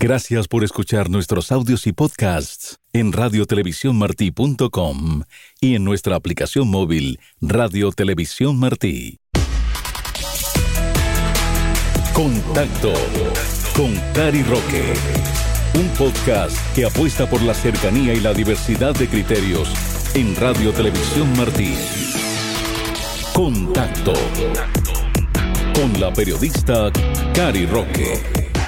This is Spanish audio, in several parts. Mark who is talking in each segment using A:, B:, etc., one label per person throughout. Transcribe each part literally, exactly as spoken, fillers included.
A: Gracias por escuchar nuestros audios y podcasts en radio televisión martí punto com y en nuestra aplicación móvil Radio Televisión Martí. Contacto con Cari Roque. Un podcast que apuesta por la cercanía y la diversidad de criterios en Radio Televisión Martí. Contacto con la periodista Cari Roque.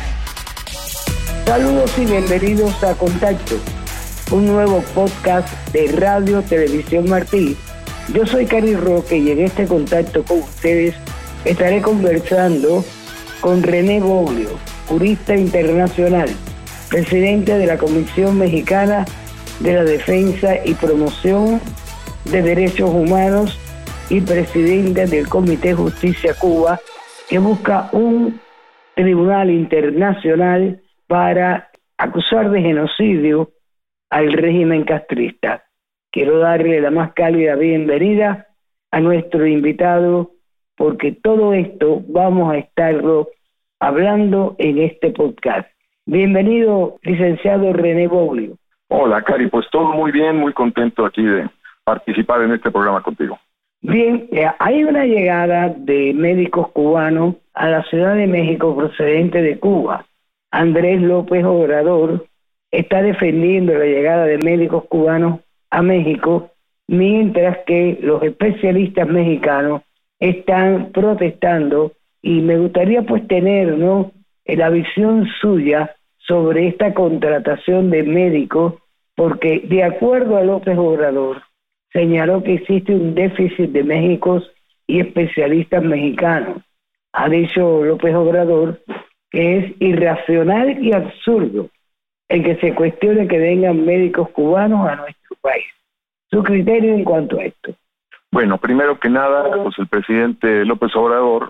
B: Saludos y bienvenidos a Contacto, un nuevo podcast de Radio Televisión Martí. Yo soy Cari Roque y en este contacto con ustedes estaré conversando con René Boglio, jurista internacional, presidente de la Comisión Mexicana de la Defensa y Promoción de Derechos Humanos y presidente del Comité Justicia Cuba, que busca un tribunal internacional para acusar de genocidio al régimen castrista. Quiero darle la más cálida bienvenida a nuestro invitado, porque todo esto vamos a estarlo hablando en este podcast. Bienvenido, licenciado René Boglio.
C: Hola, Cari, pues todo muy bien, muy contento aquí de participar en este programa contigo.
B: Bien, eh, hay una llegada de médicos cubanos a la Ciudad de México procedente de Cuba. Andrés López Obrador está defendiendo la llegada de médicos cubanos a México, mientras que los especialistas mexicanos están protestando, y me gustaría pues tener, ¿no?, la visión suya sobre esta contratación de médicos, porque de acuerdo a López Obrador, señaló que existe un déficit de médicos y especialistas mexicanos. Ha dicho López Obrador que es irracional y absurdo el que se cuestione que vengan médicos cubanos a nuestro país. ¿Su criterio en cuanto a esto?
C: Bueno, primero que nada, pues el presidente López Obrador,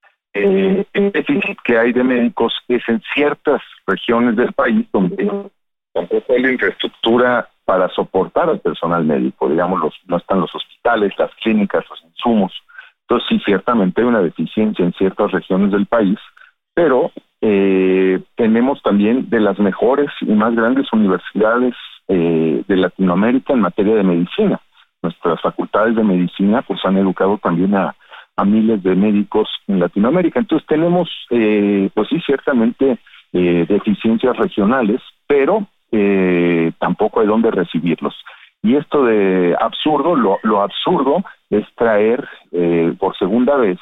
C: eh, el déficit que hay de médicos es en ciertas regiones del país donde tampoco hay la infraestructura para soportar al personal médico, digamos, los, no están los hospitales, las clínicas, los insumos. Entonces sí, ciertamente hay una deficiencia en ciertas regiones del país, pero eh, tenemos también de las mejores y más grandes universidades eh, de Latinoamérica en materia de medicina. Nuestras facultades de medicina pues han educado también a, a miles de médicos en Latinoamérica. Entonces tenemos, eh, pues sí, ciertamente eh, deficiencias regionales, pero eh, tampoco hay dónde recibirlos. Y esto de absurdo, lo, lo absurdo es traer eh, por segunda vez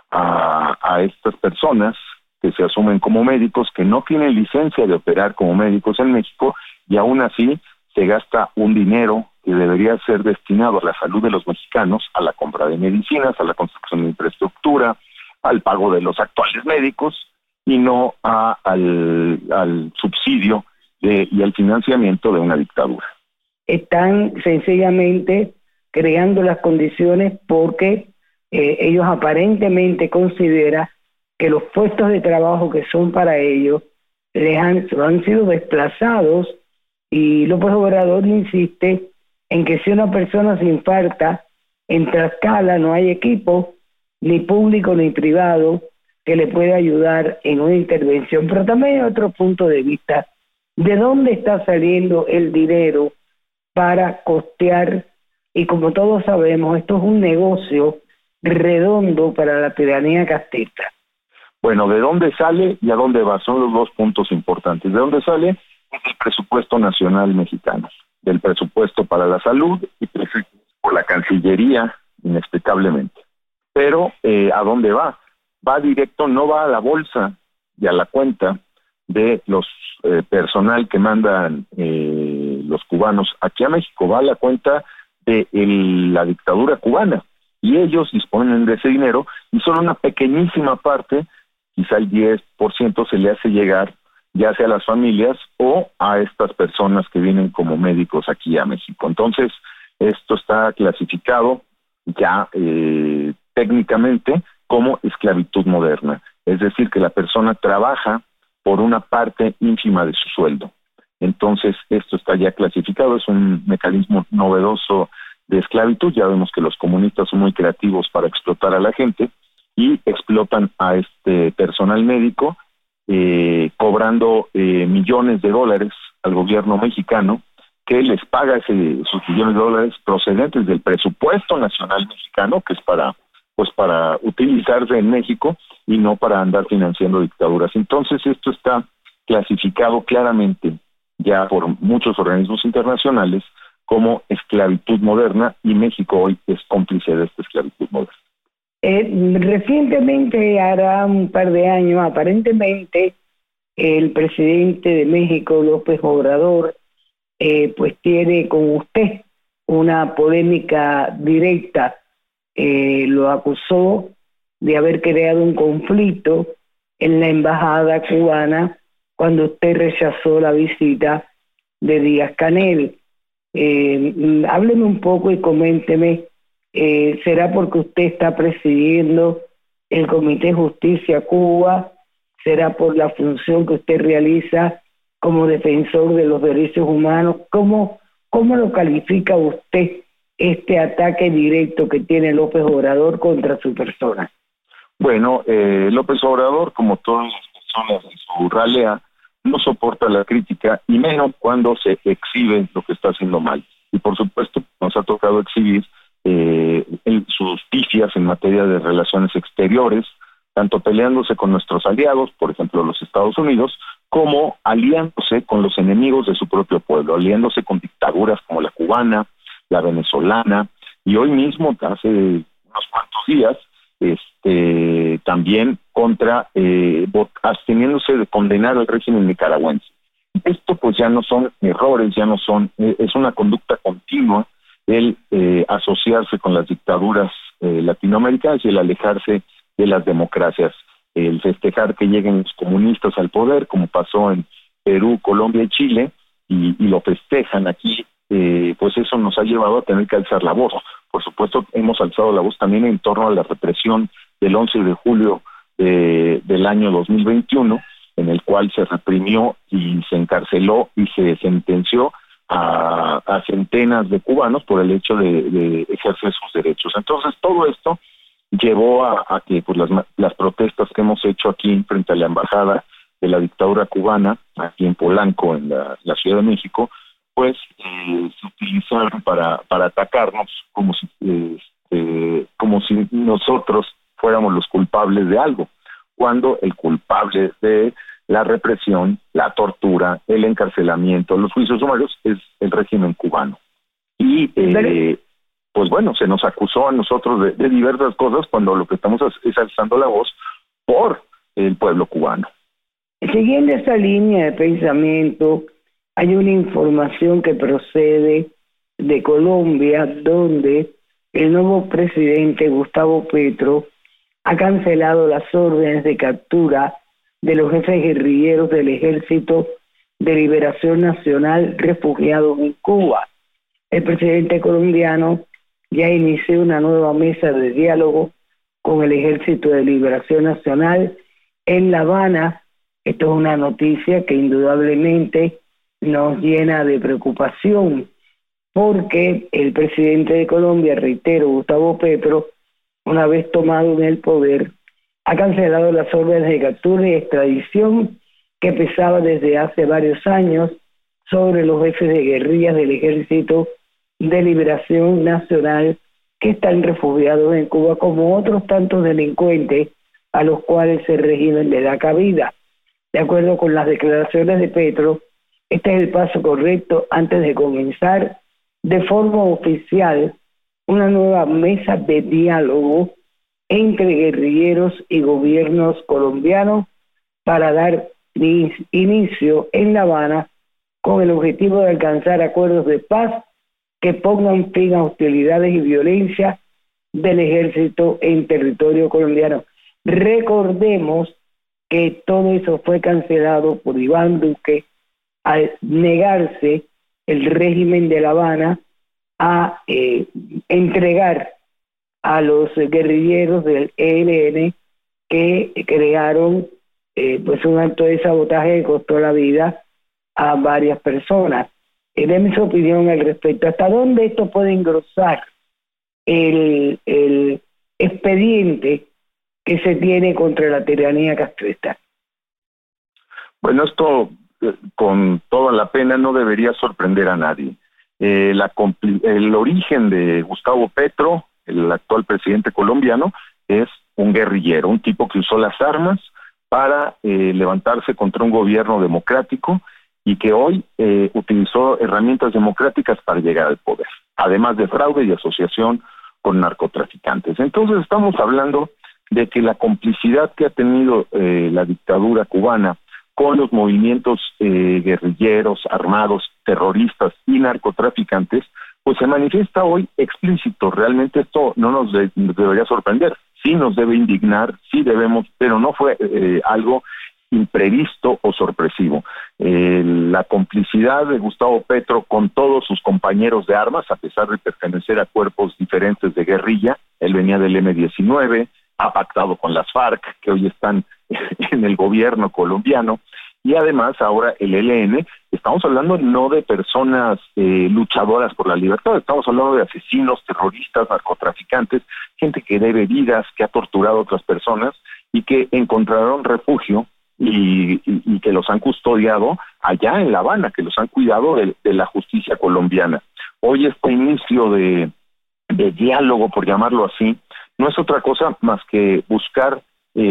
C: a, a estas personas que se asumen como médicos, que no tienen licencia de operar como médicos en México, y aún así se gasta un dinero que debería ser destinado a la salud de los mexicanos, a la compra de medicinas, a la construcción de infraestructura, al pago de los actuales médicos, y no a, al, al subsidio de, y al financiamiento de una dictadura.
B: Están sencillamente creando las condiciones porque eh, ellos aparentemente consideran que los puestos de trabajo que son para ellos les han, han sido desplazados, y López Obrador insiste en que si una persona se infarta en Tlaxcala no hay equipo, ni público ni privado, que le pueda ayudar en una intervención. Pero también hay otro punto de vista: ¿de dónde está saliendo el dinero para costear? Y como todos sabemos, esto es un negocio redondo para la tiranía castrista.
C: Bueno, ¿de dónde sale y a dónde va? Son los dos puntos importantes. ¿De dónde sale? Es el presupuesto nacional mexicano, del presupuesto para la salud y por la Cancillería, inexplicablemente. Pero, eh, ¿a dónde va? Va directo, no va a la bolsa y a la cuenta de los eh, personal que mandan eh, los cubanos aquí a México, va a la cuenta de el, la dictadura cubana, y ellos disponen de ese dinero, y solo una pequeñísima parte, quizá el diez por ciento, se le hace llegar ya sea a las familias o a estas personas que vienen como médicos aquí a México. Entonces, esto está clasificado ya eh, técnicamente como esclavitud moderna, es decir, que la persona trabaja por una parte ínfima de su sueldo. Entonces, esto está ya clasificado, es un mecanismo novedoso de esclavitud. Ya vemos que los comunistas son muy creativos para explotar a la gente, y explotan a este personal médico eh, cobrando eh, millones de dólares al gobierno mexicano, que les paga ese, esos millones de dólares procedentes del presupuesto nacional mexicano, que es para pues para utilizarse en México y no para andar financiando dictaduras. Entonces esto está clasificado claramente ya por muchos organismos internacionales como esclavitud moderna, y México hoy es cómplice de esta esclavitud moderna.
B: Eh, recientemente, hará un par de años, aparentemente, el presidente de México, López Obrador, eh, pues tiene con usted una polémica directa. Eh, lo acusó de haber creado un conflicto en la embajada cubana cuando usted rechazó la visita de Díaz-Canel. Eh, hábleme un poco y coménteme, eh, ¿será porque usted está presidiendo el Comité Justicia Cuba? ¿Será por la función que usted realiza como defensor de los derechos humanos? ¿Cómo, cómo lo califica usted este ataque directo que tiene López Obrador contra su persona?
C: Bueno, eh, López Obrador, como todas las personas en su ralea, no soporta la crítica, y menos cuando se exhibe lo que está haciendo mal. Y por supuesto nos ha tocado exhibir eh, el, sus pifias en materia de relaciones exteriores, tanto peleándose con nuestros aliados, por ejemplo los Estados Unidos, como aliándose con los enemigos de su propio pueblo, aliándose con dictaduras como la cubana, la venezolana, y hoy mismo, hace unos cuantos días, este también contra, eh, absteniéndose de condenar al régimen nicaragüense. Esto pues ya no son errores, ya no son, eh, es una conducta continua el eh, asociarse con las dictaduras eh, latinoamericanas y el alejarse de las democracias, el festejar que lleguen los comunistas al poder, como pasó en Perú, Colombia y Chile, y, y lo festejan aquí. Eh, pues eso nos ha llevado a tener que alzar la voz. Por supuesto, hemos alzado la voz también en torno a la represión del once de julio de, del año dos mil veintiuno, en el cual se reprimió y se encarceló y se sentenció a, a centenas de cubanos por el hecho de, de ejercer sus derechos. Entonces, todo esto llevó a, a que pues, las, las protestas que hemos hecho aquí frente a la embajada de la dictadura cubana, aquí en Polanco, en la, la Ciudad de México, pues eh, se utilizaron para para atacarnos como si eh, eh, como si nosotros fuéramos los culpables de algo, cuando el culpable de la represión, la tortura, el encarcelamiento, los juicios sumarios es el régimen cubano. Y eh, pues bueno, se nos acusó a nosotros de, de diversas cosas, cuando lo que estamos es alzando la voz por el pueblo cubano.
B: Siguiendo esa línea de pensamiento, hay una información que procede de Colombia, donde el nuevo presidente Gustavo Petro ha cancelado las órdenes de captura de los jefes guerrilleros del Ejército de Liberación Nacional refugiados en Cuba. El presidente colombiano ya inició una nueva mesa de diálogo con el Ejército de Liberación Nacional en La Habana. Esto es una noticia que indudablemente nos llena de preocupación, porque el presidente de Colombia, reitero, Gustavo Petro, una vez tomado en el poder, ha cancelado las órdenes de captura y extradición que pesaba desde hace varios años sobre los jefes de guerrillas del Ejército de Liberación Nacional que están refugiados en Cuba, como otros tantos delincuentes a los cuales el régimen le da cabida. De acuerdo con las declaraciones de Petro, este es el paso correcto antes de comenzar de forma oficial una nueva mesa de diálogo entre guerrilleros y gobiernos colombianos para dar inicio en La Habana con el objetivo de alcanzar acuerdos de paz que pongan fin a hostilidades y violencia del ejército en territorio colombiano. Recordemos que todo eso fue cancelado por Iván Duque al negarse el régimen de La Habana a eh, entregar a los guerrilleros del E L N que crearon eh, pues un acto de sabotaje que costó la vida a varias personas. Eh, denme su opinión al respecto. ¿Hasta dónde esto puede engrosar el, el expediente que se tiene contra la tiranía castrista?
C: Bueno, esto eh, con toda la pena no debería sorprender a nadie. Eh, la el origen de Gustavo Petro, el actual presidente colombiano, es un guerrillero, un tipo que usó las armas para eh, levantarse contra un gobierno democrático y que hoy eh, utilizó herramientas democráticas para llegar al poder, además de fraude y asociación con narcotraficantes. Entonces estamos hablando de que la complicidad que ha tenido eh, la dictadura cubana con los movimientos eh, guerrilleros, armados, terroristas y narcotraficantes, pues se manifiesta hoy explícito. Realmente esto no nos, de, nos debería sorprender, sí nos debe indignar, sí debemos, pero no fue eh, algo imprevisto o sorpresivo. Eh, la complicidad de Gustavo Petro con todos sus compañeros de armas, a pesar de pertenecer a cuerpos diferentes de guerrilla, él venía del eme diecinueve, ha pactado con las FARC, que hoy están en el gobierno colombiano, y además ahora el E L N, estamos hablando no de personas eh, luchadoras por la libertad, estamos hablando de asesinos, terroristas, narcotraficantes, gente que debe vidas, que ha torturado a otras personas y que encontraron refugio y, y, y que los han custodiado allá en La Habana, que los han cuidado de, de la justicia colombiana. Hoy este inicio de, de diálogo, por llamarlo así, no es otra cosa más que buscar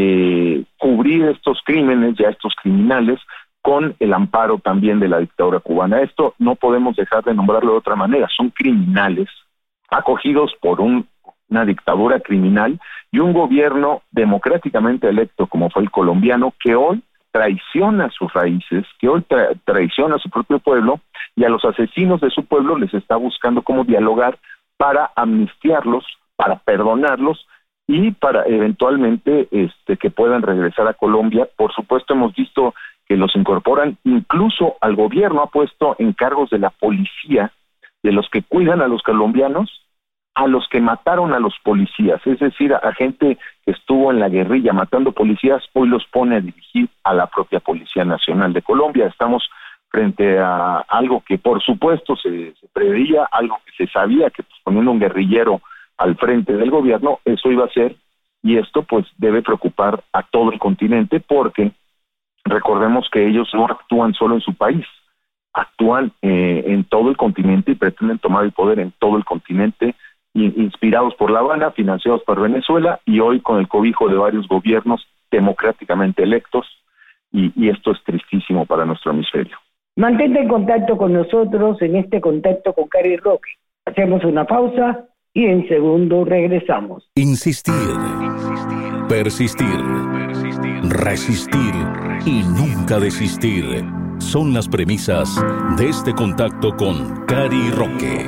C: eh, cubrir estos crímenes, ya estos criminales, con el amparo también de la dictadura cubana. Esto no podemos dejar de nombrarlo de otra manera, son criminales acogidos por un, una dictadura criminal y un gobierno democráticamente electo como fue el colombiano, que hoy traiciona sus raíces, que hoy tra traiciona a su propio pueblo, y a los asesinos de su pueblo les está buscando cómo dialogar para amnistiarlos, para perdonarlos y para eventualmente este, que puedan regresar a Colombia. Por supuesto, hemos visto que los incorporan, incluso al gobierno ha puesto en cargos de la policía, de los que cuidan a los colombianos, a los que mataron a los policías, es decir, a, a gente que estuvo en la guerrilla matando policías, hoy los pone a dirigir a la propia Policía Nacional de Colombia. Estamos frente a algo que por supuesto se, se preveía, algo que se sabía, que pues, poniendo un guerrillero al frente del gobierno, eso iba a ser, y esto pues debe preocupar a todo el continente, porque recordemos que ellos no actúan solo en su país, actúan eh, en todo el continente y pretenden tomar el poder en todo el continente, inspirados por La Habana, financiados por Venezuela, y hoy con el cobijo de varios gobiernos democráticamente electos, y, y esto es tristísimo para nuestro hemisferio.
B: Mantente en contacto con nosotros en este contacto con Cari Roque. Hacemos una pausa y en segundo regresamos.
A: Insistir, persistir, resistir y nunca desistir son las premisas de este contacto con Cari Roque.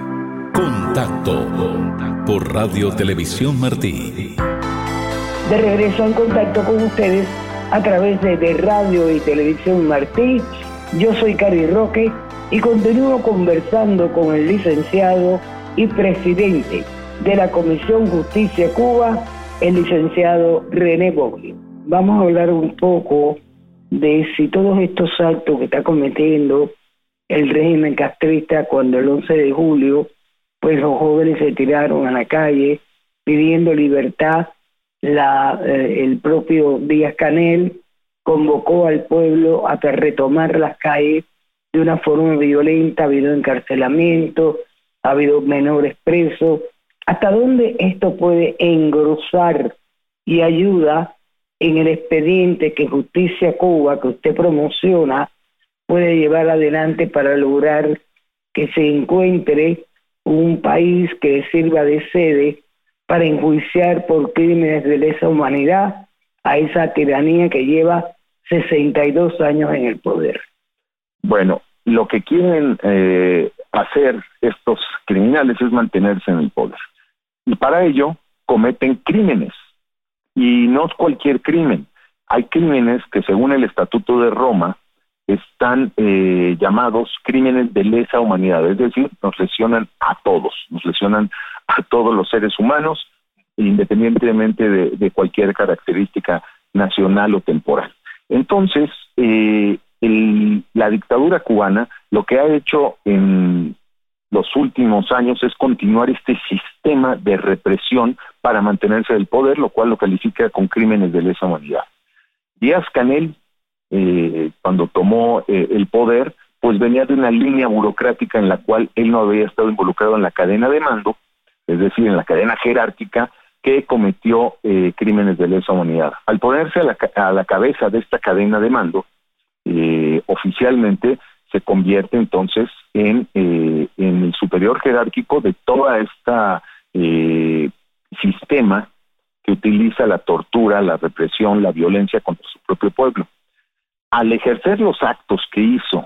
A: Contacto por Radio Televisión Martí.
B: De regreso en contacto con ustedes a través de, de Radio y Televisión Martí. Yo soy Cari Roque y continúo conversando con el licenciado y presidente de la Comisión Justicia Cuba, el licenciado René Boglio. Vamos a hablar un poco de si todos estos actos que está cometiendo el régimen castrista, cuando el once de julio pues los jóvenes se tiraron a la calle pidiendo libertad, la, eh, el propio Díaz-Canel convocó al pueblo a retomar las calles de una forma violenta, ha habido encarcelamiento, ha habido menores presos. ¿Hasta dónde esto puede engrosar y ayuda en el expediente que Justicia Cuba, que usted promociona, puede llevar adelante para lograr que se encuentre un país que sirva de sede para enjuiciar por crímenes de lesa humanidad a esa tiranía que lleva sesenta y dos años en el poder?
C: Bueno, lo que quieren eh, hacer estos criminales es mantenerse en el poder. Y para ello cometen crímenes. Y no cualquier crimen. Hay crímenes que según el Estatuto de Roma están eh, llamados crímenes de lesa humanidad, es decir, nos lesionan a todos, nos lesionan a todos los seres humanos, independientemente de, de cualquier característica nacional o temporal. Entonces, eh, el, la dictadura cubana lo que ha hecho en los últimos años es continuar este sistema de represión para mantenerse del poder, lo cual lo califica con crímenes de lesa humanidad. Díaz-Canel eh, cuando tomó eh, el poder, pues venía de una línea burocrática en la cual él no había estado involucrado en la cadena de mando, es decir, en la cadena jerárquica, que cometió eh, crímenes de lesa humanidad. Al ponerse a la, a la cabeza de esta cadena de mando, eh, oficialmente se convierte entonces en, eh, en el superior jerárquico de toda esta eh, sistema que utiliza la tortura, la represión, la violencia contra su propio pueblo. Al ejercer los actos que hizo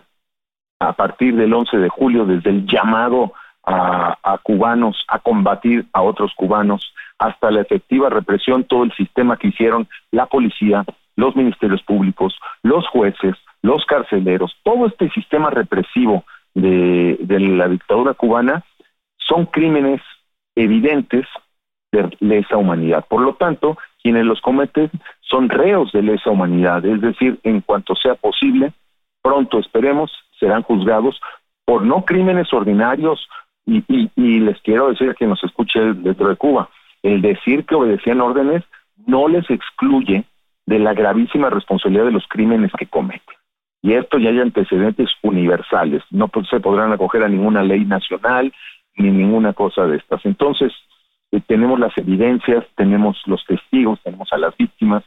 C: a partir del once de julio, desde el llamado a, a cubanos a combatir a otros cubanos, hasta la efectiva represión, todo el sistema que hicieron la policía, los ministerios públicos, los jueces, los carceleros, todo este sistema represivo de, de la dictadura cubana, son crímenes evidentes de lesa humanidad. Por lo tanto, quienes los cometen son reos de lesa humanidad, es decir, en cuanto sea posible, pronto esperemos, serán juzgados por no crímenes ordinarios, y, y, y les quiero decir que nos escuche dentro de Cuba, el decir que obedecían órdenes no les excluye de la gravísima responsabilidad de los crímenes que cometen. Y esto ya hay antecedentes universales, no se podrán acoger a ninguna ley nacional ni ninguna cosa de estas. Entonces, eh, tenemos las evidencias, tenemos los testigos, tenemos a las víctimas,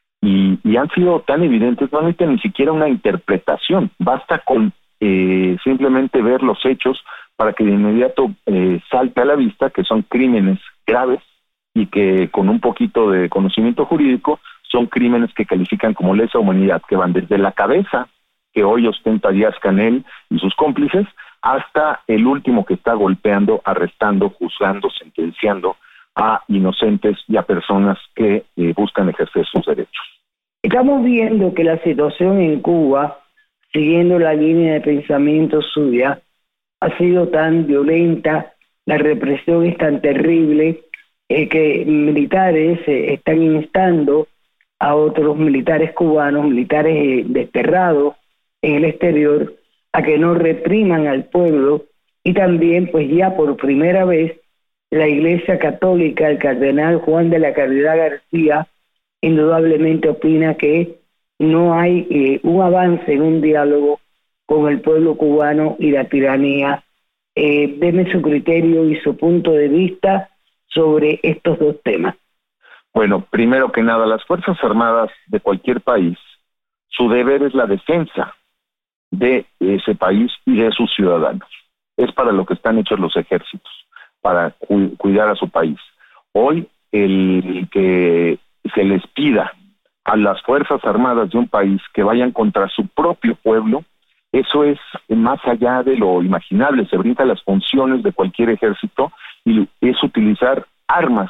C: y, y han sido tan evidentes, no necesitan ni siquiera una interpretación, basta con eh, simplemente ver los hechos para que de inmediato eh, salte a la vista que son crímenes graves y que con un poquito de conocimiento jurídico son crímenes que califican como lesa humanidad, que van desde la cabeza que hoy ostenta Díaz-Canel y sus cómplices, hasta el último que está golpeando, arrestando, juzgando, sentenciando a inocentes y a personas que eh, buscan ejercer sus derechos.
B: Estamos viendo que la situación en Cuba, siguiendo la línea de pensamiento suya, ha sido tan violenta, la represión es tan terrible, eh, que militares eh, están instando a otros militares cubanos, militares eh, desterrados en el exterior, a que no repriman al pueblo, y también pues ya por primera vez la Iglesia Católica, el cardenal Juan de la Caridad García, indudablemente opina que no hay eh, un avance en un diálogo con el pueblo cubano y la tiranía. Eh, deme su criterio y su punto de vista sobre estos dos temas.
C: Bueno, primero que nada, las Fuerzas Armadas de cualquier país, su deber es la defensa de ese país y de sus ciudadanos. Es para lo que están hechos los ejércitos, para cu- cuidar a su país. Hoy, el que se les pida a las Fuerzas Armadas de un país que vayan contra su propio pueblo, eso es más allá de lo imaginable, se brinca las funciones de cualquier ejército y es utilizar armas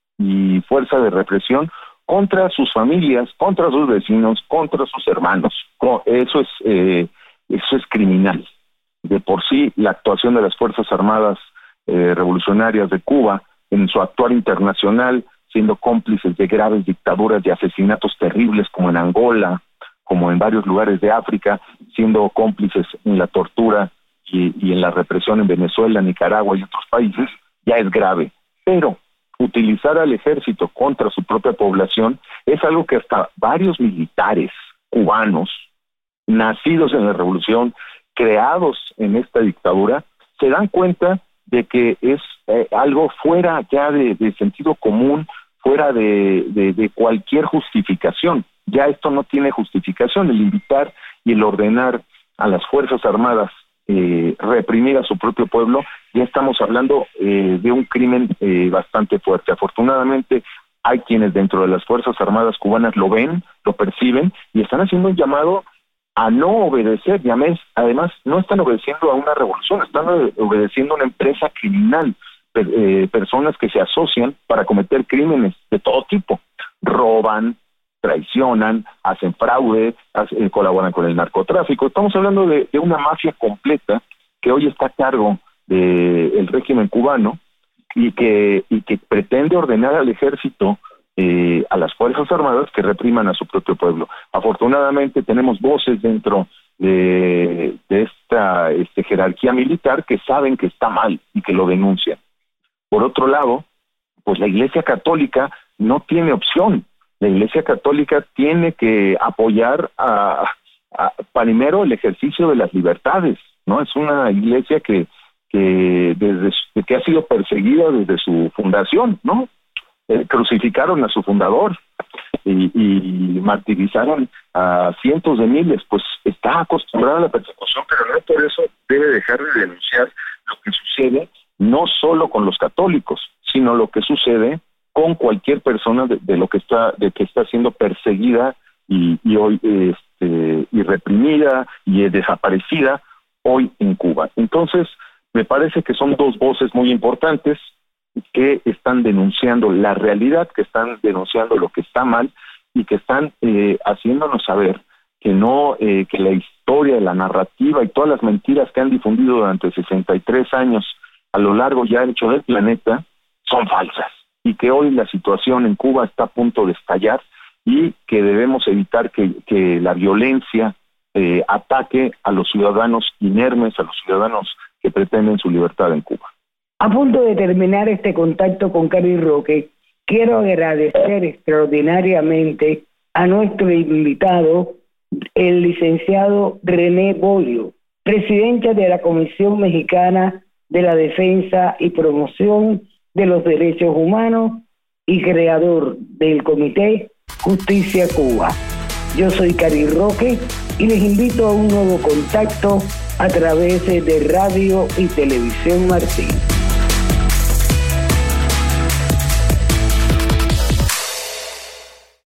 C: y fuerza de represión contra sus familias, contra sus vecinos, contra sus hermanos. Eso es, eh, eso es criminal. De por sí, la actuación de las Fuerzas Armadas eh, Revolucionarias de Cuba en su actuar internacional, siendo cómplices de graves dictaduras, de asesinatos terribles como en Angola, como en varios lugares de África, siendo cómplices en la tortura y, y en la represión en Venezuela, Nicaragua y otros países, ya es grave. Pero utilizar al ejército contra su propia población es algo que hasta varios militares cubanos, nacidos en la revolución, creados en esta dictadura, se dan cuenta de que es eh, algo fuera ya de, de sentido común, fuera de, de, de cualquier justificación. Ya esto no tiene justificación, el invitar y el ordenar a las Fuerzas Armadas eh, reprimir a su propio pueblo, ya estamos hablando eh, de un crimen eh, bastante fuerte. Afortunadamente hay quienes dentro de las Fuerzas Armadas cubanas lo ven, lo perciben y están haciendo un llamado a no obedecer, y además no están obedeciendo a una revolución, están obedeciendo a una empresa criminal, per, eh, personas que se asocian para cometer crímenes de todo tipo, roban, traicionan, hacen fraude, hacen, colaboran con el narcotráfico. Estamos hablando de, de una mafia completa que hoy está a cargo del régimen cubano y que, y que pretende ordenar al ejército, Eh, a las Fuerzas Armadas, que repriman a su propio pueblo. Afortunadamente tenemos voces dentro de, de esta este, jerarquía militar que saben que está mal y que lo denuncian. Por otro lado, pues la Iglesia Católica no tiene opción. La Iglesia Católica tiene que apoyar a, a, primero el ejercicio de las libertades, ¿no? Es una iglesia que que desde que ha sido perseguida desde su fundación, ¿no? Eh, crucificaron a su fundador y, y martirizaron a cientos de miles. Pues está acostumbrada a la persecución, pero no por eso debe dejar de denunciar lo que sucede, no solo con los católicos, sino lo que sucede con cualquier persona de, de lo que está de que está siendo perseguida y, y hoy este, y reprimida y desaparecida hoy en Cuba. Entonces, me parece que son dos voces muy importantes que están denunciando la realidad, que están denunciando lo que está mal y que están eh, haciéndonos saber que no, eh, que la historia, la narrativa y todas las mentiras que han difundido durante sesenta y tres años a lo largo ya hecho del planeta son falsas y que hoy la situación en Cuba está a punto de estallar y que debemos evitar que, que la violencia eh, ataque a los ciudadanos inermes, a los ciudadanos que pretenden su libertad en Cuba.
B: A punto de terminar este contacto con Cari Roque, quiero agradecer extraordinariamente a nuestro invitado, el licenciado René Bolio, presidente de la Comisión Mexicana de la Defensa y Promoción de los Derechos Humanos y creador del Comité Justicia Cuba. Yo soy Cari Roque y les invito a un nuevo contacto a través de Radio y Televisión Martí.